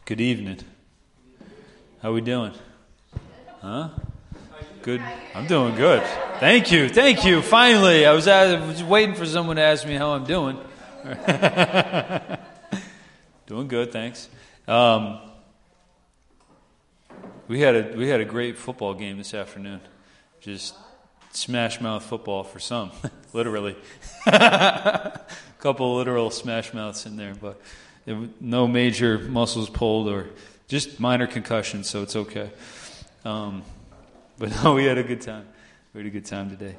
Good evening. How we doing? Huh? Good. I'm doing good. Thank you. Finally, I was waiting for someone to ask me how I'm doing. Doing good, thanks. We had a great football game this afternoon. Just smash mouth football for some, literally. A couple of literal smash mouths in there, but no major muscles pulled or just minor concussions, so it's okay. But no, we had a good time. We had a good time today.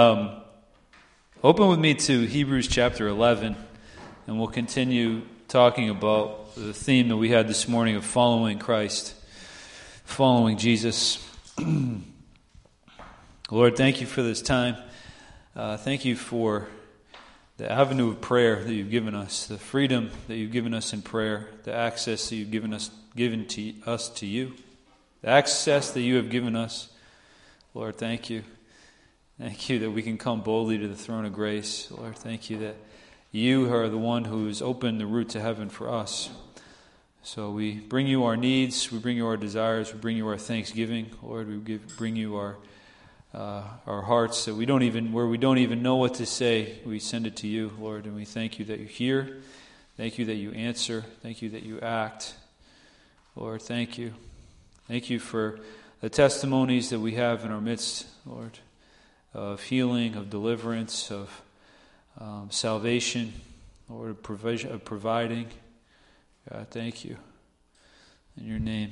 Open with me to Hebrews chapter 11, and we'll continue talking about the theme that we had this morning of following Christ, following Jesus. Lord, thank you for this time. Thank you for the avenue of prayer that you've given us, the freedom that you've given us in prayer, the access that you've given us to you, the access that you have given us. Lord, thank you. Thank you that we can come boldly to the throne of grace. Lord, thank you that you are the one who has opened the route to heaven for us. So we bring you our needs, we bring you our desires, we bring you our thanksgiving. Lord, we bring you our hearts that we don't even know what to say. We send it to you, Lord, and we thank you that you hear. Thank you that you answer. Thank you that you act. Lord, thank you. Thank you for the testimonies that we have in our midst, Lord, of healing, of deliverance, of salvation, Lord, of providing. God, thank you. In your name,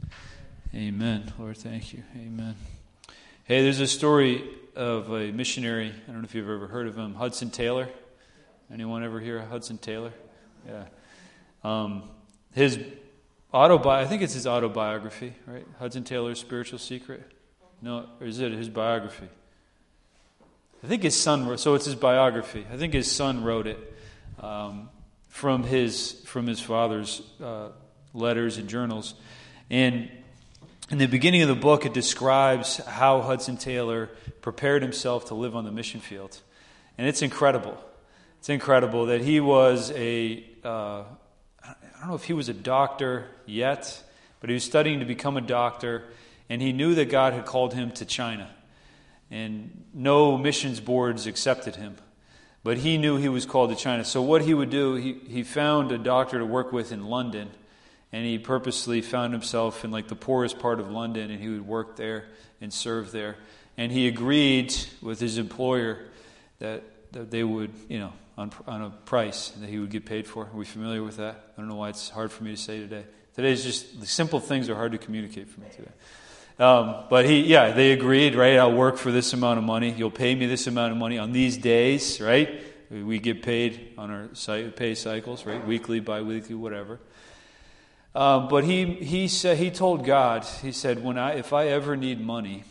amen. Lord, thank you. Amen. Hey, there's a story of a missionary. I don't know if you've ever heard of him, Hudson Taylor. Anyone ever hear of Hudson Taylor? Yeah. His I think it's his autobiography, right? Hudson Taylor's Spiritual Secret. No, or is it his biography? I think his son wrote. So it's his biography. I think his son wrote it from his father's letters and journals. And in the beginning of the book, it describes how Hudson Taylor prepared himself to live on the mission field. And it's incredible. It's incredible that he was I don't know if he was a doctor yet, but he was studying to become a doctor, and he knew that God had called him to China. And no missions boards accepted him. But he knew he was called to China. So what he would do, he found a doctor to work with in London, and he purposely found himself in like the poorest part of London, and he would work there and serve there. And he agreed with his employer that they would, on a price that he would get paid for. Are we familiar with that? I don't know why it's hard for me to say today. Today's just, the simple things are hard to communicate for me today. But they agreed, right? I'll work for this amount of money. You'll pay me this amount of money on these days, right? We get paid on our pay cycles, right? Weekly, bi-weekly, whatever. But he told God, he said, if I ever need money,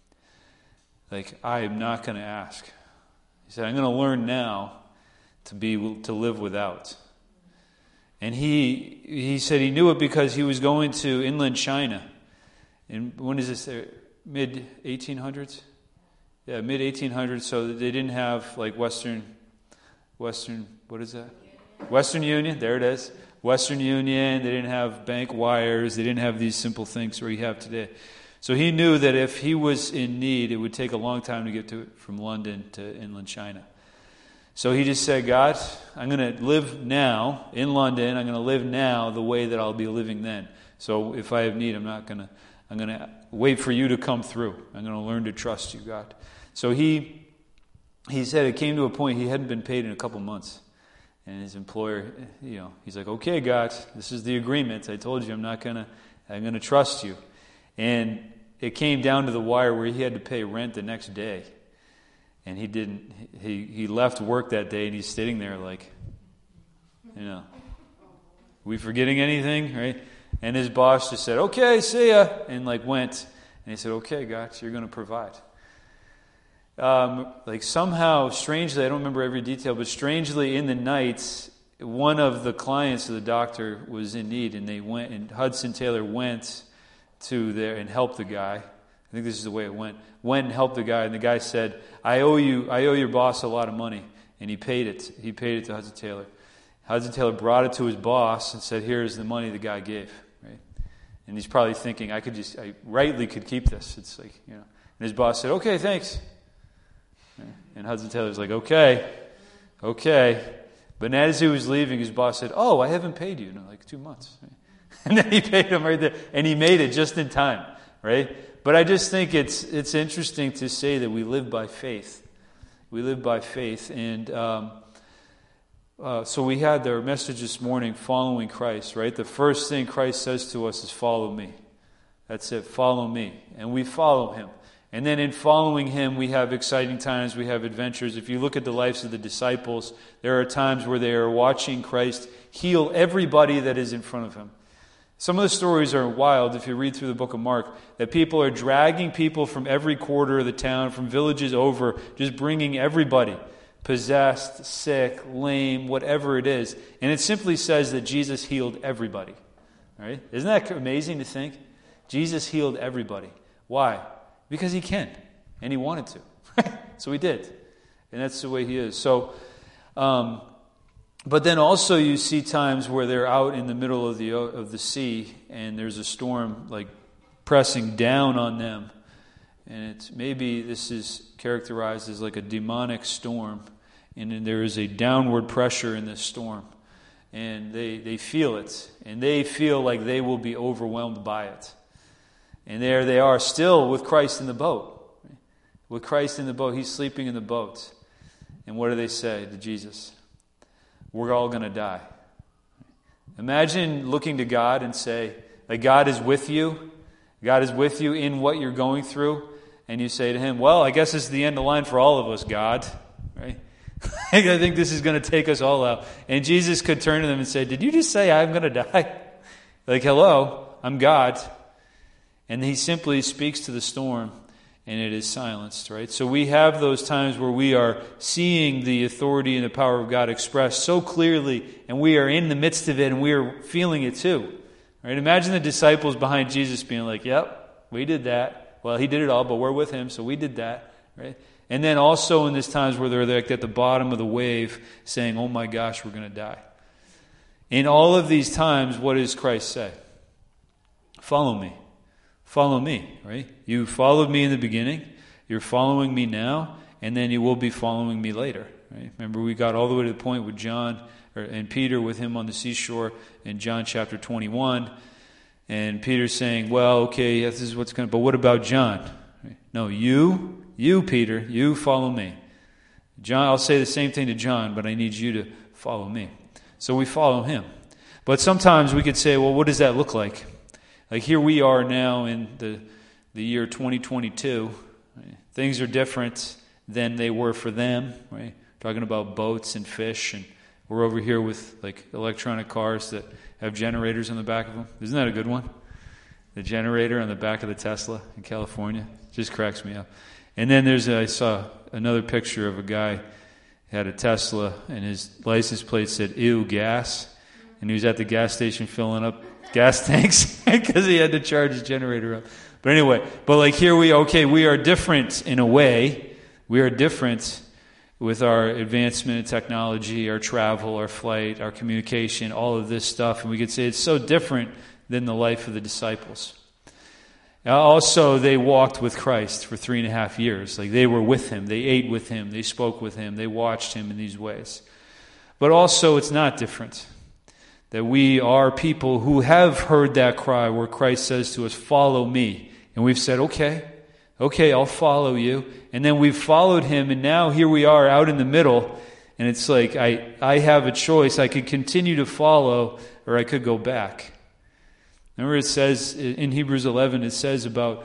I am not going to ask. He said, I'm going to learn now to live without. And he said he knew it because he was going to inland China. And when is this? Mid-1800s? Yeah, mid-1800s. So they didn't have Western, what is that? Western Union, there it is. Western Union, they didn't have bank wires, they didn't have these simple things where you have today. So he knew that if he was in need, it would take a long time to get to it from London to inland China. So he just said, God, I'm going to live now in London. I'm going to live now the way that I'll be living then. So if I have need, I'm going to wait for you to come through. I'm going to learn to trust you, God. So he said it came to a point he hadn't been paid in a couple months. And his employer, he's like, okay, God, this is the agreement. I told you I'm going to trust you. And it came down to the wire where he had to pay rent the next day. And he didn't. He left work that day, and he's sitting there we forgetting anything, right? And his boss just said, okay, see ya, and went. And he said, okay, God, so you're going to provide. Somehow, strangely, I don't remember every detail, but strangely in the night, one of the clients of the doctor was in need, and they went, and Hudson Taylor went to there and helped the guy. I think this is the way it went. Went and helped the guy, and the guy said, I owe your boss a lot of money. And he paid it. He paid it to Hudson Taylor. Hudson Taylor brought it to his boss and said, here's the money the guy gave. And he's probably thinking, I rightly could keep this. It's like, And his boss said, okay, thanks. And Hudson Taylor's like, okay. But as he was leaving, his boss said, oh, I haven't paid you in like 2 months. And then he paid him right there. And he made it just in time, right? But I just think it's interesting to say that we live by faith. We live by faith. And so we had our message this morning, following Christ, right? The first thing Christ says to us is, follow me. That's it, follow me. And we follow him. And then in following him, we have exciting times, we have adventures. If you look at the lives of the disciples, there are times where they are watching Christ heal everybody that is in front of him. Some of the stories are wild if you read through the book of Mark, that people are dragging people from every quarter of the town, from villages over, just bringing everybody, possessed, sick, lame, whatever it is. And it simply says that Jesus healed everybody. Right? Isn't that amazing to think? Jesus healed everybody. Why? Because he can, and he wanted to. So he did. And that's the way he is. So, but then also you see times where they're out in the middle of the sea, and there's a storm like pressing down on them. And maybe this is characterized as like a demonic storm, and then there is a downward pressure in this storm. And they feel it, and they feel like they will be overwhelmed by it. And there they are, still with Christ in the boat. With Christ in the boat, he's sleeping in the boat. And what do they say to Jesus? We're all going to die. Imagine looking to God and say, that God is with you. God is with you in what you're going through. And you say to him, well, I guess it's the end of the line for all of us, God. Right? I think this is going to take us all out. And Jesus could turn to them and say, did you just say I'm going to die? Like, hello, I'm God. And he simply speaks to the storm, and it is silenced, right? So we have those times where we are seeing the authority and the power of God expressed so clearly, and we are in the midst of it, and we are feeling it too. Right? Imagine the disciples behind Jesus being like, yep, we did that. Well, he did it all, but we're with him, so we did that. Right? And then also in these times where they're like at the bottom of the wave saying, oh my gosh, we're going to die. In all of these times, what does Christ say? Follow me. Follow me, right? You followed me in the beginning, you're following me now, and then you will be following me later, right? Remember, we got all the way to the point with John and Peter with him on the seashore in John chapter 21, and Peter's saying, well, okay, this is what's going to, but what about John? Right? No, you, Peter, you follow me. John, I'll say the same thing to John, but I need you to follow me. So we follow him. But sometimes we could say, well, what does that look like? Like here we are now in the year 2022. Right? Things are different than they were for them. Right? Talking about boats and fish, and we're over here with like electronic cars that have generators on the back of them. Isn't that a good one? The generator on the back of the Tesla in California just cracks me up. And then I saw another picture of a guy who had a Tesla, and his license plate said "Ew, gas," and he was at the gas station filling up gas tanks because he had to charge his generator up. But anyway, like here we are different in a way. We are different with our advancement in technology, our travel, our flight, our communication, all of this stuff. And we could say it's so different than the life of the disciples. Also, they walked with Christ for 3.5 years. Like they were with him. They ate with him. They spoke with him. They watched him in these ways. But also, it's not different. That we are people who have heard that cry where Christ says to us, follow me. And we've said, okay, I'll follow you. And then we've followed him, and now here we are out in the middle. And it's like, I have a choice. I could continue to follow, or I could go back. Remember it says in Hebrews 11, it says about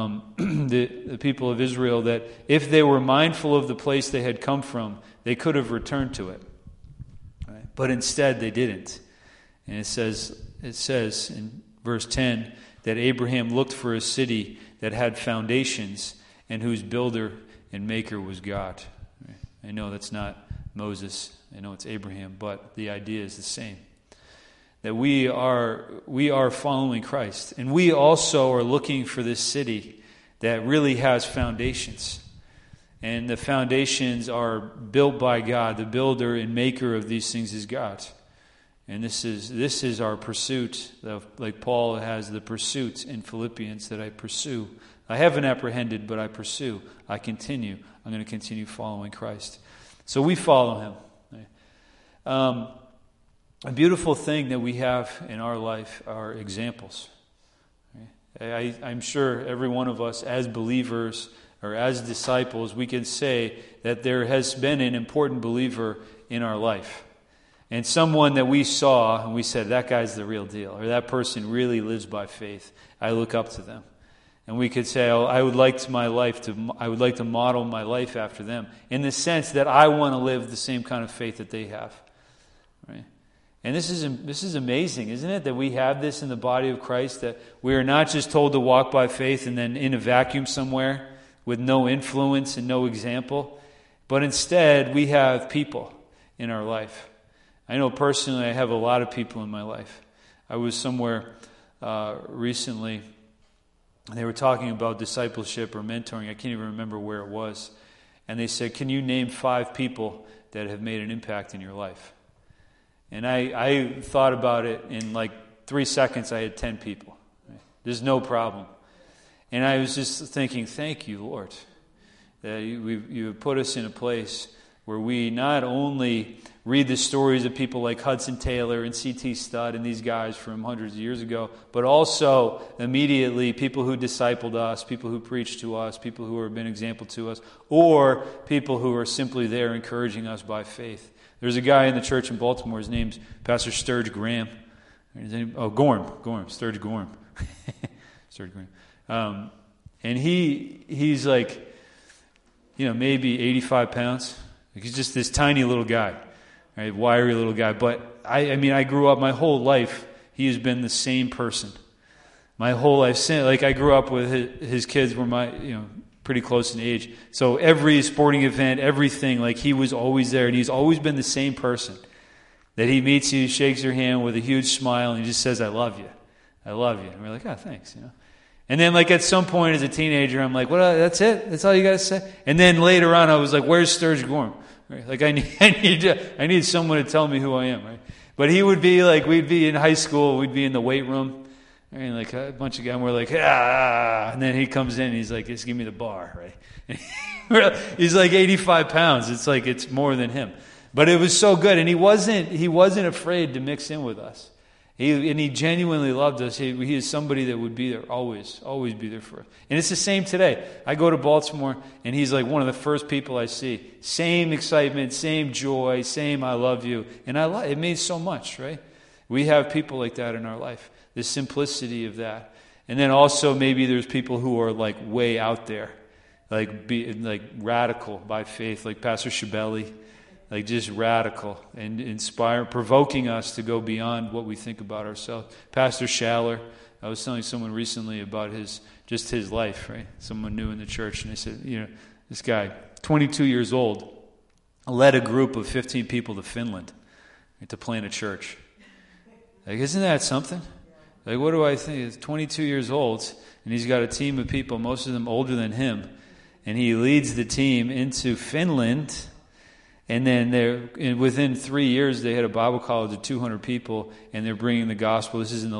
the people of Israel that if they were mindful of the place they had come from, they could have returned to it. Right? But instead they didn't. And it says in verse 10 that Abraham looked for a city that had foundations and whose builder and maker was God. I know that's not Moses. I know it's Abraham, but the idea is the same. That we are following Christ. And we also are looking for this city that really has foundations. And the foundations are built by God. The builder and maker of these things is God. And this is our pursuit, like Paul has the pursuit in Philippians that I pursue. I haven't apprehended, but I pursue. I continue. I'm going to continue following Christ. So we follow him. A beautiful thing that we have in our life are examples. I'm sure every one of us as believers or as disciples, we can say that there has been an important believer in our life. And someone that we saw and we said, that guy's the real deal, or that person really lives by faith. I look up to them. And we could say, I would like to model my life after them, in the sense that I want to live the same kind of faith that they have. Right? And this is amazing, isn't it? That we have this in the body of Christ, that we are not just told to walk by faith and then in a vacuum somewhere with no influence and no example, but instead we have people in our life. I know personally I have a lot of people in my life. I was somewhere recently, and they were talking about discipleship or mentoring. I can't even remember where it was. And they said, can you name 5 people that have made an impact in your life? And I thought about it in like 3 seconds. I had 10 people. There's no problem. And I was just thinking, thank you, Lord, that you have put us in a place where we not only read the stories of people like Hudson Taylor and C.T. Studd and these guys from hundreds of years ago, but also immediately people who discipled us, people who preached to us, people who have been an example to us, or people who are simply there encouraging us by faith. There's a guy in the church in Baltimore, his name's Pastor Sturge Graham. Gorham, Sturge Gorham. Sturge Graham. And he's like, maybe 85 pounds. Like he's just this tiny little guy, right? Wiry little guy. But I grew up my whole life. He has been the same person. My whole life, like I grew up with his kids were pretty close in age. So every sporting event, everything, like he was always there, and he's always been the same person. That he meets you, shakes your hand with a huge smile, and he just says, "I love you, I love you." And we're like, "Oh, thanks," And then, like at some point as a teenager, I'm like, "Well, that's it? That's all you got to say?" And then later on, I was like, "Where's Sturge Gorham?" Right? Like I need someone to tell me who I am, right? But he would be like, we'd be in high school, we'd be in the weight room, and like a bunch of guys, and we're like, and then he comes in, and he's like, "Just give me the bar," right? He's like 85 pounds. It's like it's more than him, but it was so good, and he wasn't afraid to mix in with us. He genuinely loved us. He is somebody that would be there, always be there for us. And it's the same today. I go to Baltimore, and he's like one of the first people I see. Same excitement, same joy, same I love you. And it means so much, right? We have people like that in our life. The simplicity of that. And then also maybe there's people who are like way out there, like radical by faith, like Pastor Shabeli. Like just radical and inspire, provoking us to go beyond what we think about ourselves. Pastor Schaller, I was telling someone recently about his life, right? Someone new in the church, and they said, this guy, 22 years old, led a group of 15 people to Finland, right, to plant a church. Like, isn't that something? Like, what do I think? He's 22 years old, and he's got a team of people, most of them older than him, and he leads the team into Finland. And then within 3 years, they had a Bible college of 200 people, and they're bringing the gospel. This is in the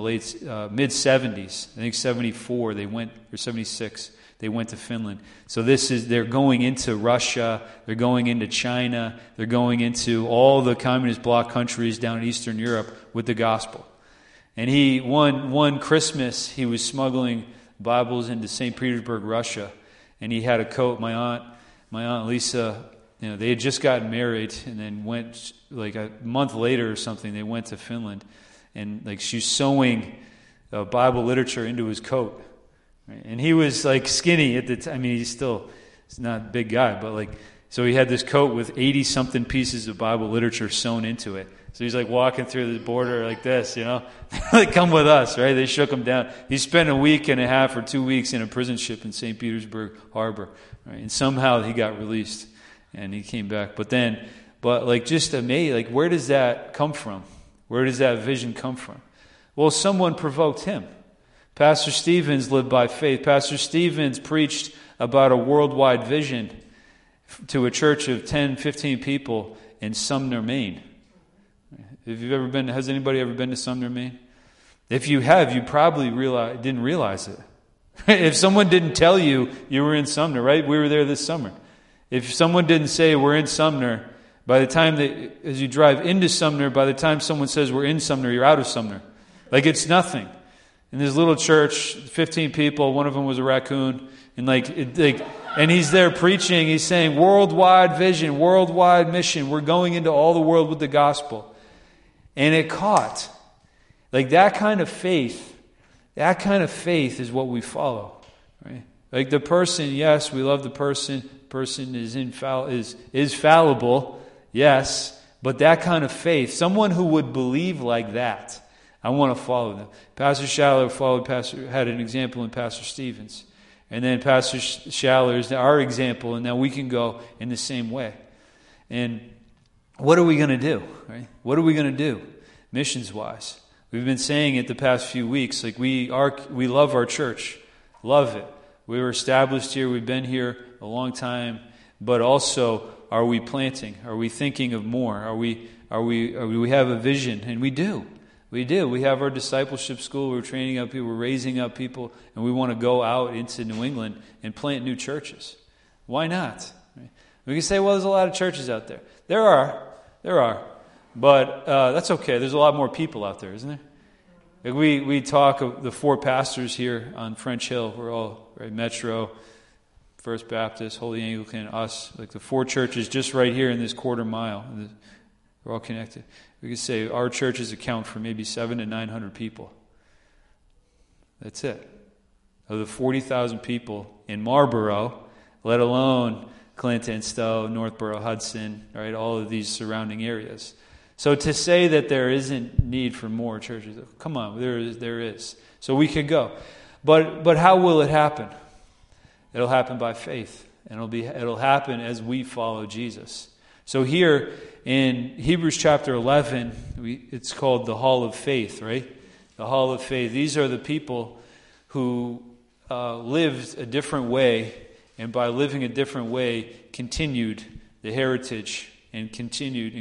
mid-70s. I think 74 they went, or 76, they went to Finland. So they're going into Russia, they're going into China, they're going into all the communist bloc countries down in Eastern Europe with the gospel. And one Christmas, he was smuggling Bibles into St. Petersburg, Russia, and he had a coat. My aunt Lisa, they had just gotten married, and then went like a month later or something. They went to Finland, and like she's sewing Bible literature into his coat, right? And he was like skinny at the time. I mean, he's not a big guy, but like so he had this coat with 80-something pieces of Bible literature sewn into it. So he's like walking through the border like this, like come with us, right? They shook him down. He spent a week and a half or 2 weeks in a prison ship in St. Petersburg Harbor, right? And somehow he got released. And he came back. But like just amazing, like where does that come from? Where does that vision come from? Well, someone provoked him. Pastor Stevens lived by faith. Pastor Stevens preached about a worldwide vision to a church of 10, 15 people in Sumner, Maine. Has anybody ever been to Sumner, Maine? If you have, you probably didn't realize it. If someone didn't tell you you were in Sumner, right? We were there this summer. If someone didn't say we're in Sumner, by the time as you drive into Sumner, by the time someone says we're in Sumner, you're out of Sumner. Like it's nothing. In this little church, 15 people, one of them was a raccoon, and he's there preaching, he's saying worldwide vision, worldwide mission, we're going into all the world with the gospel. And it caught. Like that kind of faith is what we follow. Right? Like the person, yes, we love the person is fallible, yes, but that kind of faith, someone who would believe like that, I want to follow them. Pastor Schaller had an example in Pastor Stevens. And then Pastor Schaller is our example, and now we can go in the same way. And what are we going to do? Right? What are we going to do, missions-wise? We've been saying it the past few weeks. Like we love our church, love it. We were established here. We've been here a long time. But also, are we planting? Are we thinking of more? Are we have a vision? And we do. We do. We have our discipleship school. We're training up people. We're raising up people. And we want to go out into New England and plant new churches. Why not? We can say, well, there's a lot of churches out there. There are. But that's okay. There's a lot more people out there, isn't there? We talk of the 4 pastors here on French Hill. We're all, right, Metro, First Baptist, Holy Anglican, us. Like the 4 churches just right here in this quarter mile. We're all connected. We could say our churches account for maybe 700 to 900 people. That's it. Of the 40,000 people in Marlboro, let alone Clinton, Stowe, Northborough, Hudson, right, all of these surrounding areas. So to say that there isn't need for more churches, come on, there is. So we could go. But how will it happen? It'll happen by faith. And it'll happen as we follow Jesus. So here in Hebrews chapter 11, it's called the Hall of Faith, right? The Hall of Faith. These are the people who lived a different way, and by living a different way, continued the heritage, and continued,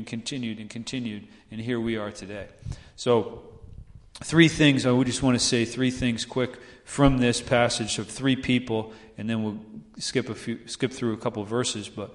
and here we are today. So, 3 things, I would just want to say 3 things quick from this passage of 3 people, and then we'll skip through a couple of verses, but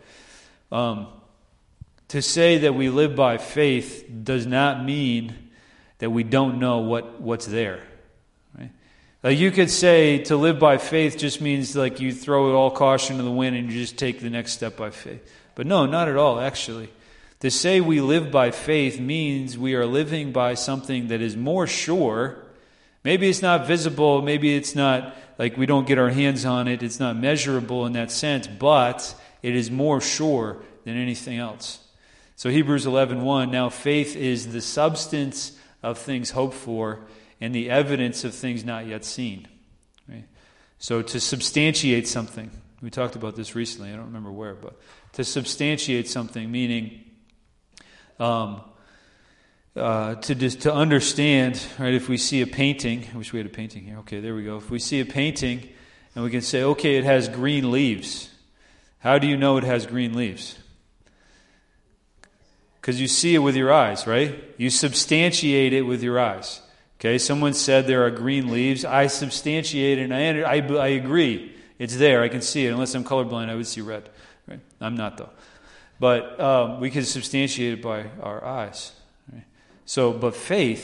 to say that we live by faith does not mean that we don't know what's there. Right? Like you could say to live by faith just means like you throw all caution to the wind and you just take the next step by faith. But no, not at all, actually. To say we live by faith means we are living by something that is more sure. Maybe it's not visible, maybe it's not like we don't get our hands on it, it's not measurable in that sense, but it is more sure than anything else. So Hebrews 11:1, now faith is the substance of things hoped for and the evidence of things not yet seen. Right? So to substantiate something, we talked about this recently, I don't remember where, but to substantiate something, meaning to understand, right? If we see a painting, I wish we had a painting here. Okay, there we go. If we see a painting and we can say, okay, it has green leaves. How do you know it has green leaves? Because you see it with your eyes, right? You substantiate it with your eyes. Okay, someone said there are green leaves. I substantiate it, and I agree. It's there. I can see it. Unless I'm colorblind, I would see red. Right? I'm not, though. But we can substantiate it by our eyes. Right? So, but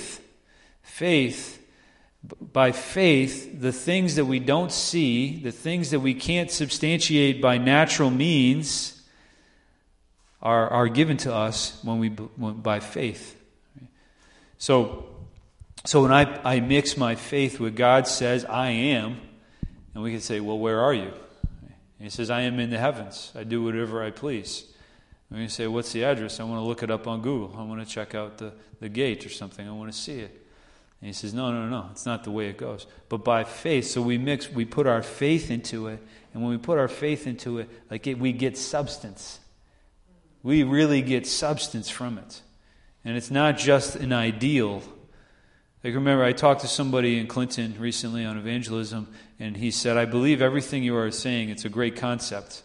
by faith, the things that we don't see, the things that we can't substantiate by natural means, are given to us by faith. So when I mix my faith with God says I am, and we can say, well, where are you? And He says, I am in the heavens. I do whatever I please. And we can say, what's the address? I want to look it up on Google. I want to check out the gate or something. I want to see it. And He says, no, it's not the way it goes. But by faith, so we put our faith into it, and when we put our faith into it, we get substance. We really get substance from it. And it's not just an ideal. Like remember, I talked to somebody in Clinton recently on evangelism, and he said, I believe everything you are saying. It's a great concept.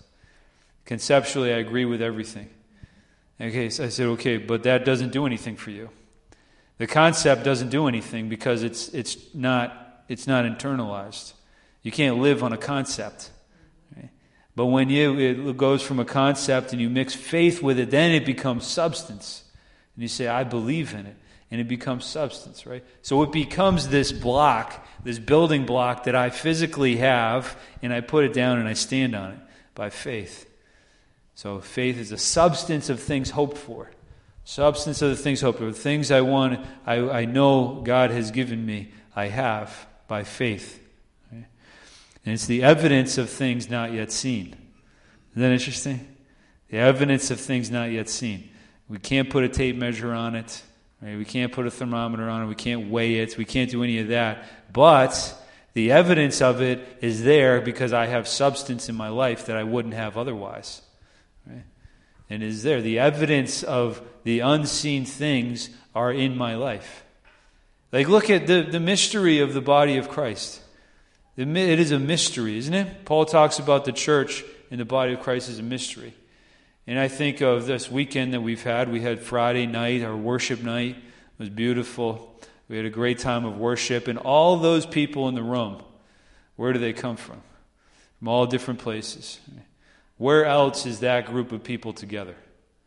Conceptually, I agree with everything. Okay, so I said, okay, but that doesn't do anything for you. The concept doesn't do anything because it's not internalized. You can't live on a concept. Right? But when it goes from a concept and you mix faith with it, then it becomes substance. And you say, I believe in it. And it becomes substance, right? So it becomes this block, this building block that I physically have, and I put it down and I stand on it by faith. So faith is a substance of things hoped for. Substance of the things hoped for. The things I want, I know God has given me, I have by faith. Right? And it's the evidence of things not yet seen. Isn't that interesting? The evidence of things not yet seen. We can't put a tape measure on it. Right? We can't put a thermometer on it. We can't weigh it. We can't do any of that. But the evidence of it is there because I have substance in my life that I wouldn't have otherwise. Right? And it is there. The evidence of the unseen things are in my life. Like, look at the mystery of the body of Christ. It is a mystery, isn't it? Paul talks about the church and the body of Christ as a mystery. And I think of this weekend that we've had. We had Friday night, our worship night. It was beautiful. We had a great time of worship. And all those people in the room, where do they come from? From all different places. Where else is that group of people together?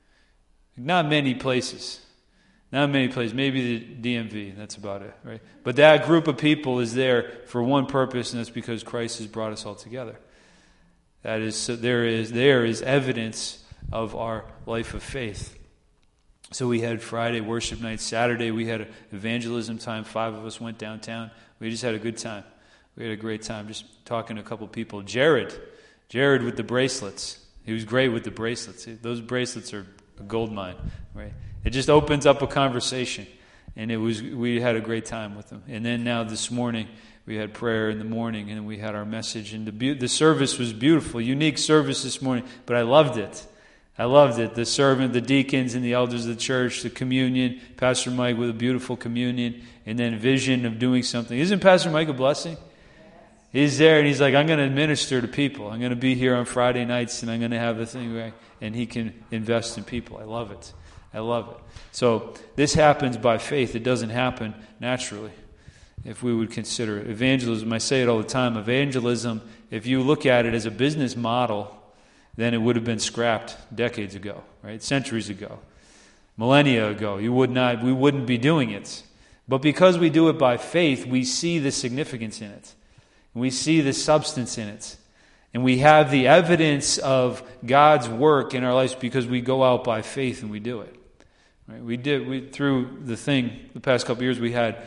Not many places. Not many places. Maybe the DMV. That's about it, right? But that group of people is there for one purpose, and that's because Christ has brought us all together. That is, so there is evidence of our life of faith. So we had Friday worship night. Saturday we had evangelism time. 5 of us went downtown. We just had a good time. We had a great time just talking to a couple people. Jared with the bracelets. He was great with the bracelets. Those bracelets are a gold mine, right? It just opens up a conversation. And we had a great time with them. And then now this morning, we had prayer in the morning, and we had our message. And the service was beautiful, unique service this morning, but I loved it. I loved it. The servant, the deacons, and the elders of the church, the communion, Pastor Mike with a beautiful communion, and then vision of doing something. Isn't Pastor Mike a blessing? He's there, and he's like, I'm going to minister to people. I'm going to be here on Friday nights, and I'm going to have a thing where, and he can invest in people. I love it. I love it. So this happens by faith. It doesn't happen naturally, if we would consider it. Evangelism, I say it all the time, evangelism, if you look at it as a business model, then it would have been scrapped decades ago, right? Centuries ago, millennia ago. We wouldn't be doing it. But because we do it by faith, we see the significance in it. We see the substance in it. And we have the evidence of God's work in our lives because we go out by faith and we do it. Right? Through the past couple of years, we had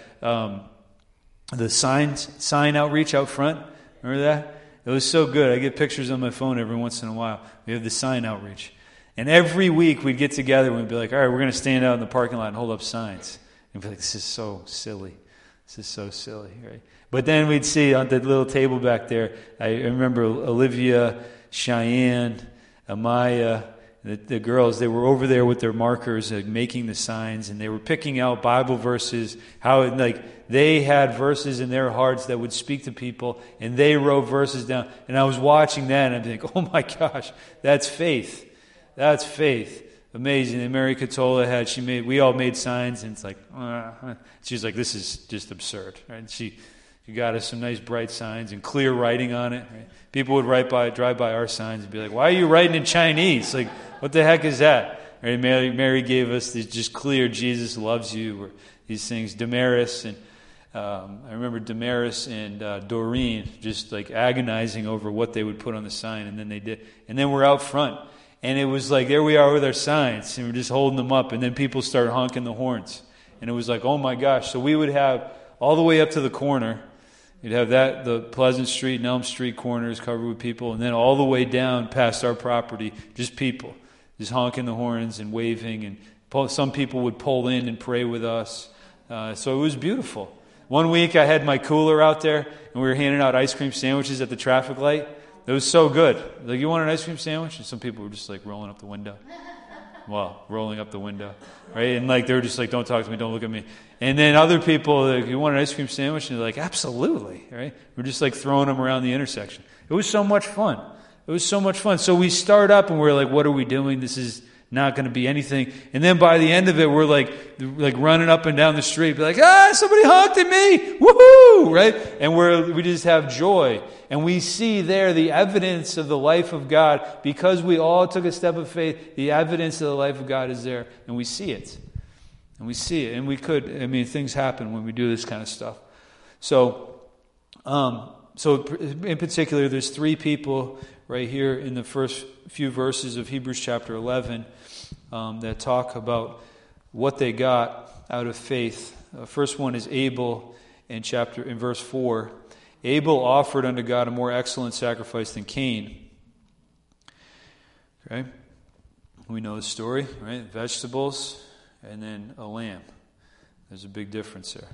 the sign outreach out front. Remember that? It was so good. I get pictures on my phone every once in a while. We have the sign outreach. And every week we'd get together and we'd be like, all right, we're going to stand out in the parking lot and hold up signs. And we'd be like, this is so silly. This is so silly, right? But then we'd see on the little table back there, I remember Olivia, Cheyenne, Amaya, the girls, they were over there with their markers making the signs, and they were picking out Bible verses, they had verses in their hearts that would speak to people, and they wrote verses down. And I was watching that, and I'm thinking, oh my gosh, that's faith. That's faith. Amazing. And Mary Catola we all made signs, and it's like, she's like, this is just absurd. Right? She got us some nice bright signs and clear writing on it. Right? People would drive by our signs and be like, why are you writing in Chinese? Like, what the heck is that? Right? Mary gave us these just clear, Jesus loves you, or these things. Damaris and I remember Damaris and Doreen just like agonizing over what they would put on the sign, and then they did. And then we're out front, and it was like, there we are with our signs, and we're just holding them up, and then people started honking the horns. And it was like, oh my gosh. So we would have all the way up to the corner. You'd have the Pleasant Street and Elm Street corners covered with people, and then all the way down past our property, just people, just honking the horns and waving, and some people would pull in and pray with us. So it was beautiful. One week I had my cooler out there, and we were handing out ice cream sandwiches at the traffic light. It was so good. Like, you want an ice cream sandwich? And some people were just like rolling up the window. Well, rolling up the window, right? And like, they were just like, don't talk to me, don't look at me. And then other people, like, you want an ice cream sandwich? And they're like, absolutely, right? We're just like throwing them around the intersection. It was so much fun. It was so much fun. So we start up and we're like, what are we doing? This not going to be anything. And then by the end of it, we're like running up and down the street, be like, somebody honked at me, woohoo, right? And we just have joy. And we see there the evidence of the life of God. Because we all took a step of faith, the evidence of the life of God is there. And we see it. And we see it. And things happen when we do this kind of stuff. So in particular, there's 3 people right here in the first few verses of Hebrews chapter 11 that talk about what they got out of faith. First one is Abel in verse 4. Abel offered unto God a more excellent sacrifice than Cain. Okay, we know the story, right? Vegetables and then a lamb. There's a big difference there.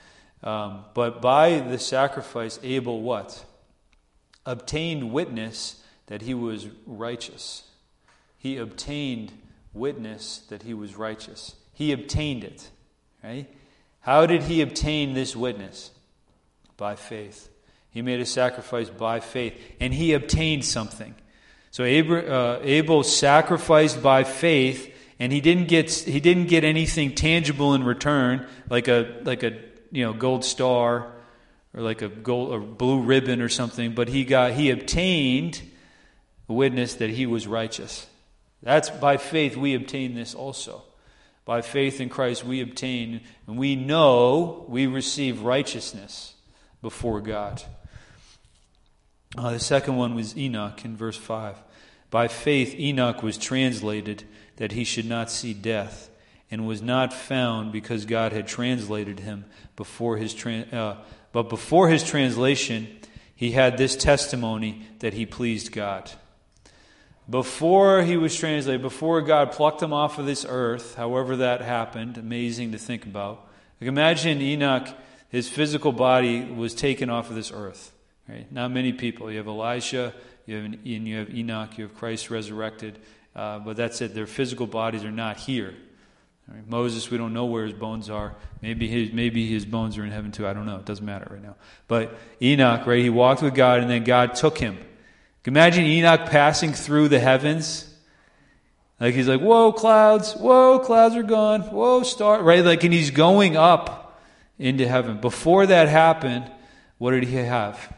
But by the sacrifice, Abel what? Obtained witness that he was righteous. He obtained witness that he was righteous. He obtained it, right? How did he obtain this witness? By faith. He made a sacrifice by faith, and he obtained something. So Abel sacrificed by faith, and he didn't get anything tangible in return, like a gold star or like a blue ribbon or something, but he obtained a witness that he was righteous. That's by faith we obtain this also. By faith in Christ we obtain, and we know we receive righteousness before God. The second one was Enoch in verse 5. By faith Enoch was translated that he should not see death, and was not found because God had translated him before his but before his translation he had this testimony that he pleased God. Before he was translated, before God plucked him off of this earth, however that happened, amazing to think about. Like imagine Enoch, his physical body was taken off of this earth. Right? Not many people. You have Elijah, you have Enoch, you have Christ resurrected, but that's it. Their physical bodies are not here. Right? Moses, we don't know where his bones are. Maybe his bones are in heaven too. I don't know. It doesn't matter right now. But Enoch, right? He walked with God, and then God took him. Imagine Enoch passing through the heavens. Like he's like, whoa, clouds are gone. Whoa, star, right? Like, and he's going up into heaven. Before that happened, what did he have?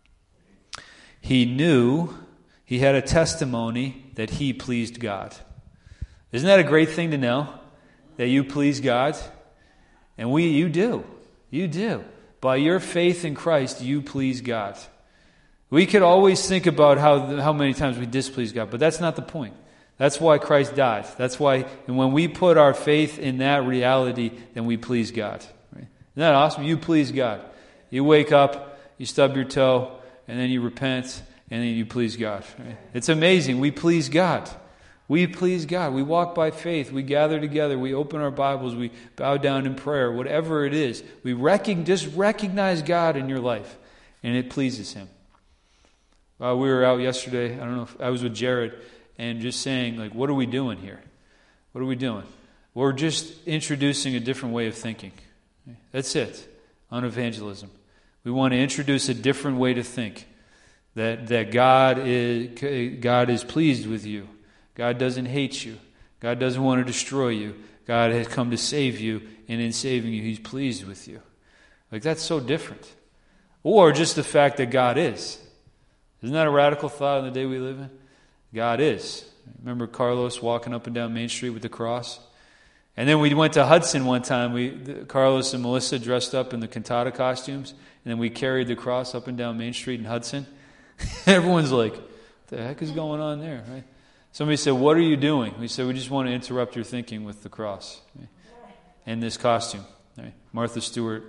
He knew he had a testimony that he pleased God. Isn't that a great thing to know? That you please God? And you do. You do. By your faith in Christ, you please God. We could always think about how many times we displease God, but that's not the point. That's why Christ died. That's why, and when we put our faith in that reality, then we please God. Right? Isn't that awesome? You please God. You wake up, you stub your toe, and then you repent, and then you please God. Right? It's amazing. We please God. We please God. We walk by faith. We gather together. We open our Bibles. We bow down in prayer. Whatever it is, we just recognize God in your life, and it pleases Him. We were out yesterday. I don't know if I was with Jared, and just saying, like, what are we doing here? What are we doing? We're just introducing a different way of thinking. That's it. On evangelism, we want to introduce a different way to think. That God is pleased with you. God doesn't hate you. God doesn't want to destroy you. God has come to save you, and in saving you, He's pleased with you. Like, that's so different. Or just the fact that God is. Isn't that a radical thought in the day we live in? God is. Remember Carlos walking up and down Main Street with the cross? And then we went to Hudson one time. Carlos and Melissa dressed up in the cantata costumes, and then we carried the cross up and down Main Street in Hudson. Everyone's like, what the heck is going on there? Right? Somebody said, what are you doing? We said, we just want to interrupt your thinking with the cross. Right? And this costume. Right? Martha Stewart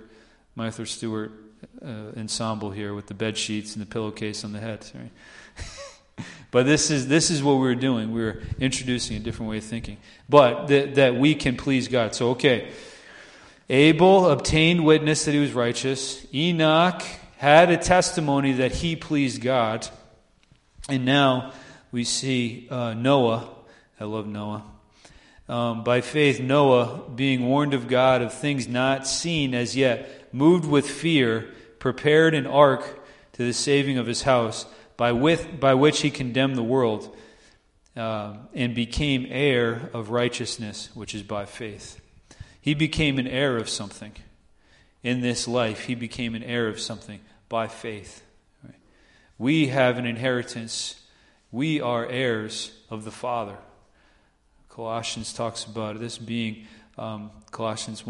ensemble here with the bed sheets and the pillowcase on the head. Right? But this is what we were doing. We were introducing a different way of thinking. But that we can please God. So, okay. Abel obtained witness that he was righteous. Enoch had a testimony that he pleased God. And now we see Noah. I love Noah. By faith, Noah, being warned of God of things not seen as yet, moved with fear, prepared an ark to the saving of his house, by which he condemned the world, and became heir of righteousness, which is by faith. He became an heir of something. In this life, he became an heir of something by faith. Right? We have an inheritance. We are heirs of the Father. Colossians talks about this being Colossians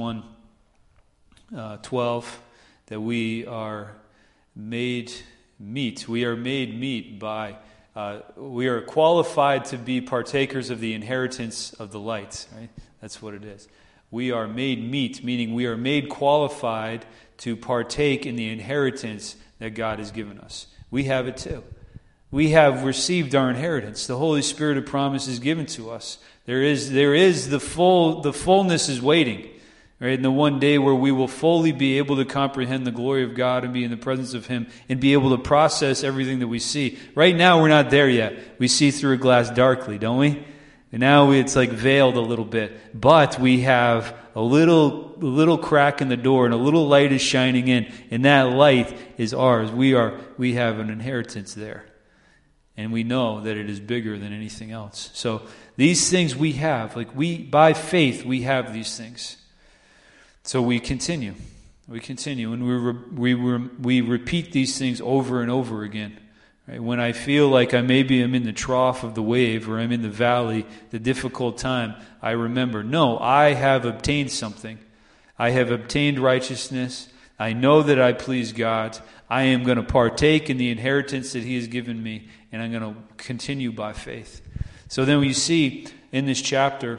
1:12, that we are made meet. We are made meet by, we are qualified to be partakers of the inheritance of the light. Right? That's what it is. We are made meet, meaning we are made qualified to partake in the inheritance that God has given us. We have it too. We have received our inheritance. The Holy Spirit of promise is given to us. There is the fullness is waiting. Right? And the one day where we will fully be able to comprehend the glory of God and be in the presence of Him and be able to process everything that we see. Right now we're not there yet. We see through a glass darkly, don't we? And now it's like veiled a little bit. But we have a little crack in the door and a little light is shining in. And that light is ours. We have an inheritance there. And we know that it is bigger than anything else. So these things we have, by faith we have these things. So we continue. We continue, and we repeat these things over and over again. Right? When I feel like I'm in the trough of the wave, or I'm in the valley, the difficult time, I remember, no, I have obtained something. I have obtained righteousness. I know that I please God. I am going to partake in the inheritance that He has given me, and I'm going to continue by faith. So then we see in this chapter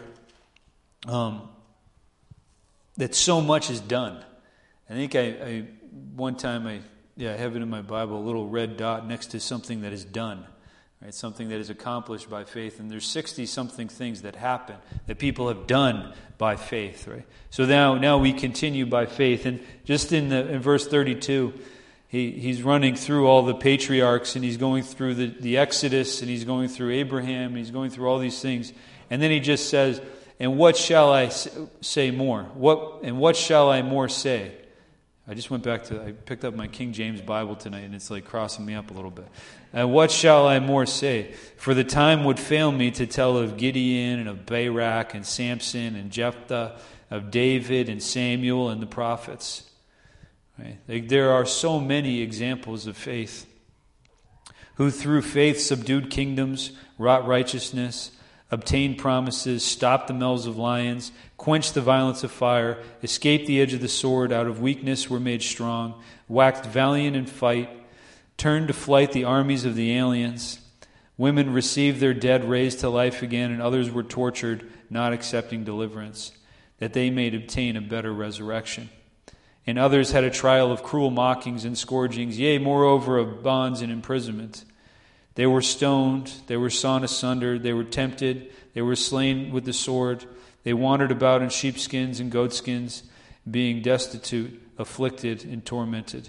that so much is done. I think I one time I have it in my Bible, a little red dot next to something that is done. Right? Something that is accomplished by faith. And there's 60-something things that happen, that people have done by faith. Right? So now we continue by faith. And just in verse 32, he's running through all the patriarchs, and he's going through the Exodus, and he's going through Abraham, and he's going through all these things. And then he just says, and what shall I say more? What shall I more say? I picked up my King James Bible tonight, and it's like crossing me up a little bit. And what shall I more say? For the time would fail me to tell of Gideon and of Barak and Samson and Jephthah, of David and Samuel and the prophets. Right? There are so many examples of faith, who through faith subdued kingdoms, wrought righteousness, obtained promises, stopped the mouths of lions, quenched the violence of fire, escaped the edge of the sword, out of weakness were made strong, waxed valiant in fight, turned to flight the armies of the aliens. Women received their dead raised to life again, and others were tortured, not accepting deliverance, that they may obtain a better resurrection. And others had a trial of cruel mockings and scourgings, yea, moreover of bonds and imprisonment. They were stoned, they were sawn asunder, they were tempted, they were slain with the sword. They wandered about in sheepskins and goatskins, being destitute, afflicted, and tormented.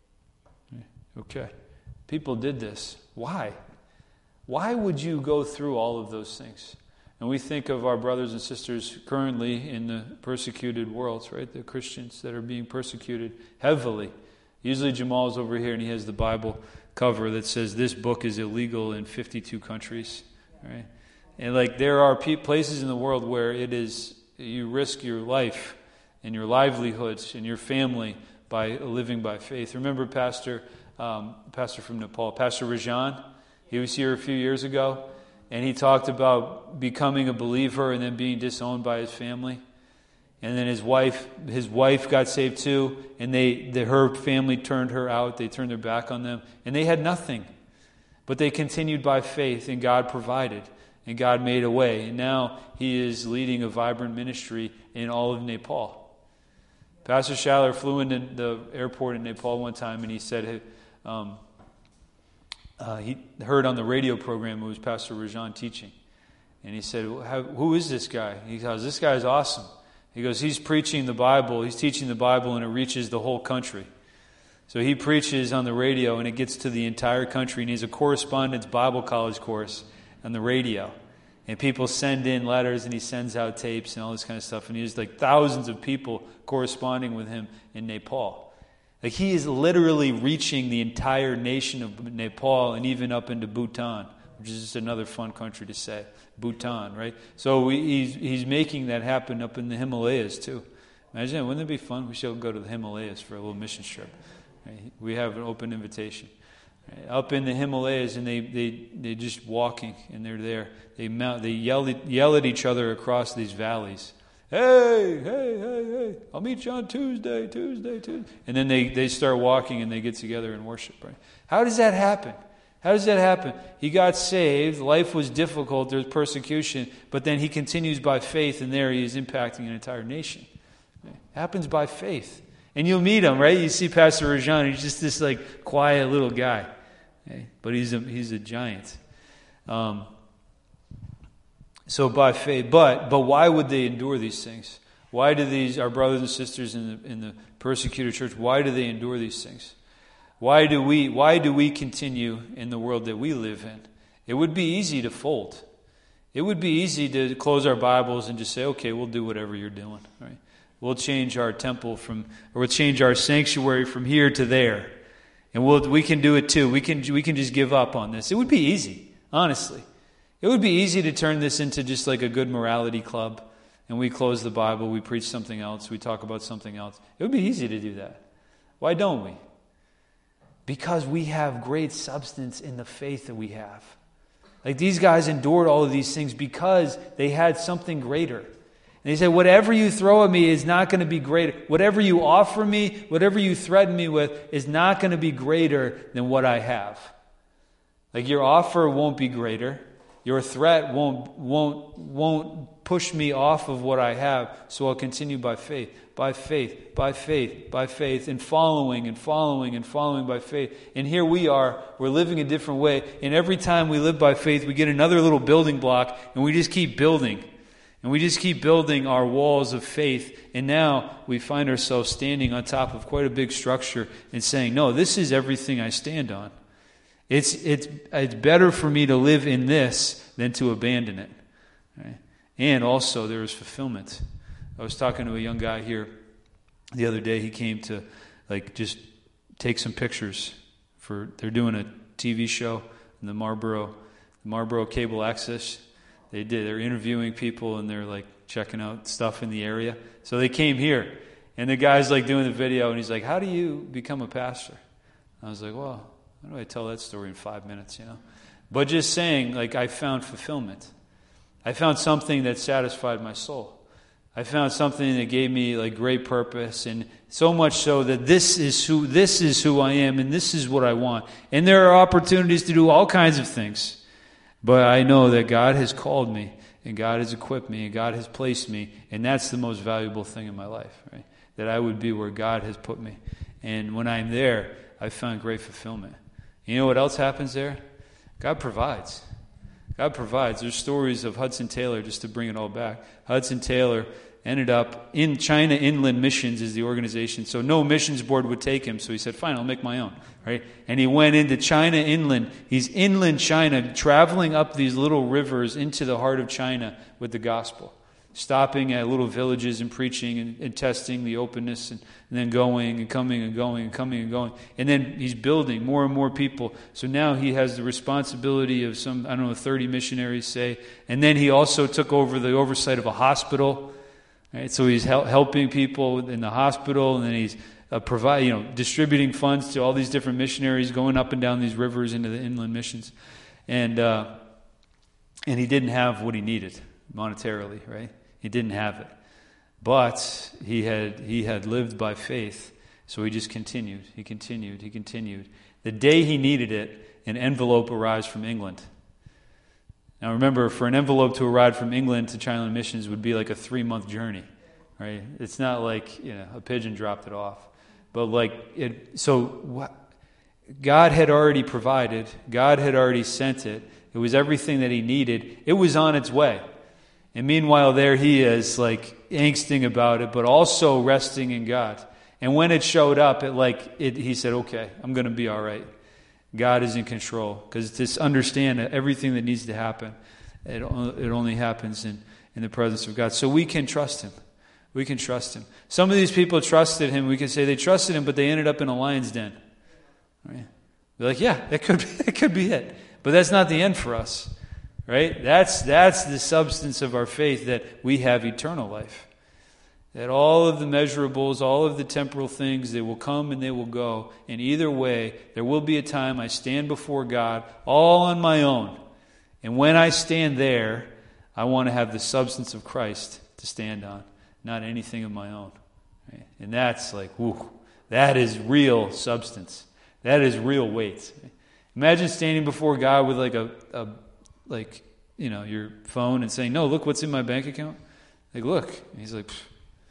Okay. People did this. Why? Why would you go through all of those things? And we think of our brothers and sisters currently in the persecuted worlds, right? The Christians that are being persecuted heavily. Usually Jamal's over here and he has the Bible cover that says this book is illegal in 52 countries, right? And there are places in the world where it is, you risk your life and your livelihoods and your family by living by faith. Remember Pastor from Nepal, Pastor Rajan? He was here a few years ago, and he talked about becoming a believer and then being disowned by his family. And then his wife got saved too, and her family turned her out. They turned their back on them, and they had nothing. But they continued by faith, and God provided, and God made a way. And now he is leading a vibrant ministry in all of Nepal. Pastor Schaller flew into the airport in Nepal one time, and he said he heard on the radio program it was Pastor Rajan teaching. And he said, who is this guy? He goes, this guy is awesome. He goes, he's preaching the Bible, he's teaching the Bible, and it reaches the whole country. So he preaches on the radio, and it gets to the entire country, and he has a correspondence Bible college course on the radio. And people send in letters, and he sends out tapes and all this kind of stuff, and he has thousands of people corresponding with him in Nepal. He is literally reaching the entire nation of Nepal and even up into Bhutan, which is just another fun country to say. Bhutan, right? So he's making that happen up in the Himalayas too. Imagine that. Wouldn't it be fun? We should go to the Himalayas for a little mission trip. Right? We have an open invitation. Right? Up in the Himalayas, and they just walking, and they're there. They yell at each other across these valleys. Hey, I'll meet you on Tuesday. And then they start walking and they get together and worship, right? How does that happen? He got saved, life was difficult, there's persecution, but then he continues by faith, and there he is impacting an entire nation. It happens by faith. And you'll meet him, right? You see Pastor Rajan, he's just this like quiet little guy. Okay? But he's a giant. So by faith, but why would they endure these things? Why do our brothers and sisters in the persecuted church, why do they endure these things? Why do we continue in the world that we live in? It would be easy to fold. It would be easy to close our Bibles and just say, okay, we'll do whatever you're doing, right? We'll change our temple we'll change our sanctuary from here to there. And we can do it too. We can just give up on this. It would be easy, honestly. It would be easy to turn this into just like a good morality club, and we close the Bible, we preach something else, we talk about something else. It would be easy to do that. Why don't we? Because we have great substance in the faith that we have. Like these guys endured all of these things because they had something greater. And they said, whatever you throw at me is not going to be greater. Whatever you offer me, whatever you threaten me with is not going to be greater than what I have. Like your offer won't be greater. Your threat won't push me off of what I have, so I'll continue by faith, and following by faith. And here we are, we're living a different way, and every time we live by faith, we get another little building block, and we just keep building. And we just keep building our walls of faith, and now we find ourselves standing on top of quite a big structure and saying, no, this is everything I stand on. It's better for me to live in this than to abandon it. Right? And also there is fulfillment. I was talking to a young guy here the other day. He came to just take some pictures they're doing a TV show in the Marlboro Cable Access. They're interviewing people, and they're checking out stuff in the area. So they came here, and the guy's doing the video, and he's like, how do you become a pastor? I was like, well, how do I tell that story in 5 minutes, But just saying, I found fulfillment. I found something that satisfied my soul. I found something that gave me great purpose, and so much so that this is who I am, and this is what I want. And there are opportunities to do all kinds of things. But I know that God has called me, and God has equipped me, and God has placed me, and that's the most valuable thing in my life, right? That I would be where God has put me. And when I'm there, I found great fulfillment. You know what else happens there? God provides. God provides. There's stories of Hudson Taylor, just to bring it all back. Hudson Taylor ended up in China Inland Missions is the organization. So no missions board would take him. So he said, fine, I'll make my own. Right? And he went into China Inland. He's inland China, traveling up these little rivers into the heart of China with the gospel. Stopping at little villages and preaching and testing the openness and then going and coming and going and coming and going. And then he's building more and more people. So now he has the responsibility of 30 missionaries, say. And then he also took over the oversight of a hospital. Right? So he's helping people in the hospital, and then he's distributing funds to all these different missionaries going up and down these rivers into the inland missions. And he didn't have what he needed monetarily, right? He didn't have it. But he had lived by faith, so he just continued. He continued. The day he needed it, an envelope arrives from England. Now remember, for an envelope to arrive from England to China Missions would be like a 3-month journey, right? It's not like a pigeon dropped it off. But God had already provided. God had already sent it. It was everything that he needed. It was on its way. And meanwhile, there he is, angsting about it, but also resting in God. And when it showed up, he said, okay, I'm going to be all right. God is in control. Because to understand that everything that needs to happen, it only happens in the presence of God. So we can trust him. We can trust him. Some of these people trusted him. We can say they trusted him, but they ended up in a lion's den. Right? We're like, yeah, that could be it. But that's not the end for us, right? That's the substance of our faith, that we have eternal life. That all of the measurables, all of the temporal things, they will come and they will go. And either way, there will be a time I stand before God all on my own. And when I stand there, I want to have the substance of Christ to stand on, not anything of my own. Right? And that's like, whoo, that is real substance. That is real weight. Imagine standing before God with like your phone and saying, "No, look what's in my bank account." Like, look. And he's like, pfft.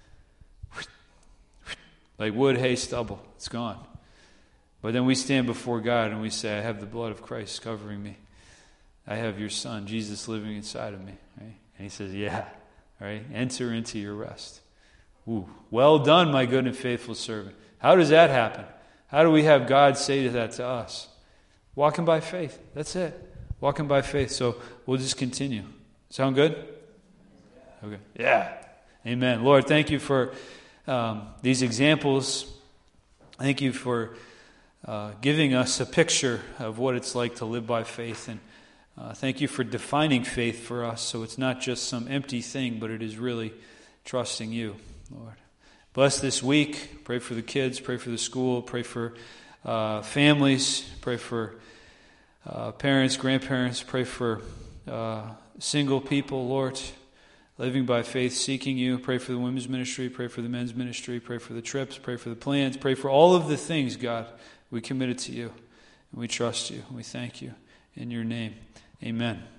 Like wood, hay, stubble. It's gone. But then we stand before God and we say, I have the blood of Christ covering me. I have your Son, Jesus, living inside of me. Right? And he says, yeah. Right? Enter into your rest. Ooh, well done, my good and faithful servant. How does that happen? How do we have God say that to us? Walking by faith. That's it. Walking by faith. So we'll just continue. Sound good? Okay. Yeah. Amen. Lord, thank you for these examples. Thank you for giving us a picture of what it's like to live by faith. And thank you for defining faith for us, so it's not just some empty thing, but it is really trusting you, Lord. Bless this week. Pray for the kids. Pray for the school. Pray for families. Pray for parents, grandparents. Pray for single people, Lord, living by faith, seeking you. Pray for the women's ministry. Pray for the men's ministry. Pray for the trips. Pray for the plans. Pray for all of the things, God. We commit it to you. And we trust you. And we thank you. In your name, amen.